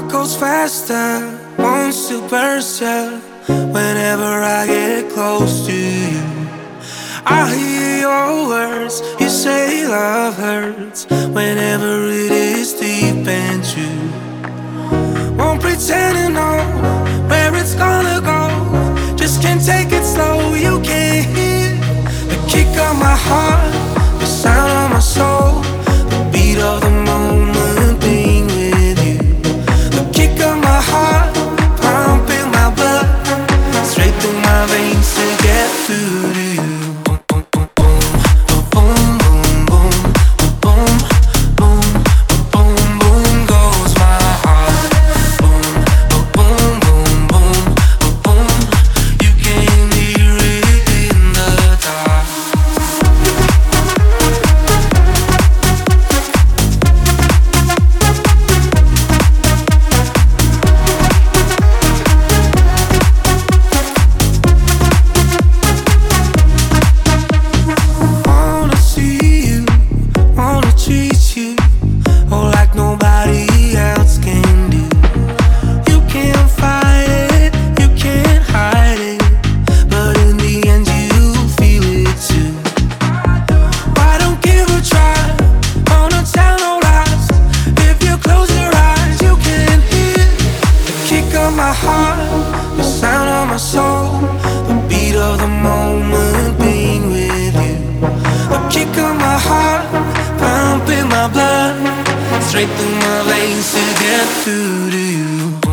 heart goes faster, wants to burst ya whenever I get close to you. I hear your words, you say love hurts whenever it is deep and true. Won't pretend to know where it's gonna go, just can't take it slow. You can't hear the kick of my heart, the sound of my soul, the beat of the moment being with you. The kick of my heart, pumping my blood straight through my veins to get through to you. My heart, the sound of my soul, the beat of the moment being with you. The kick of my heart, pumping my blood straight through my veins to get through to you.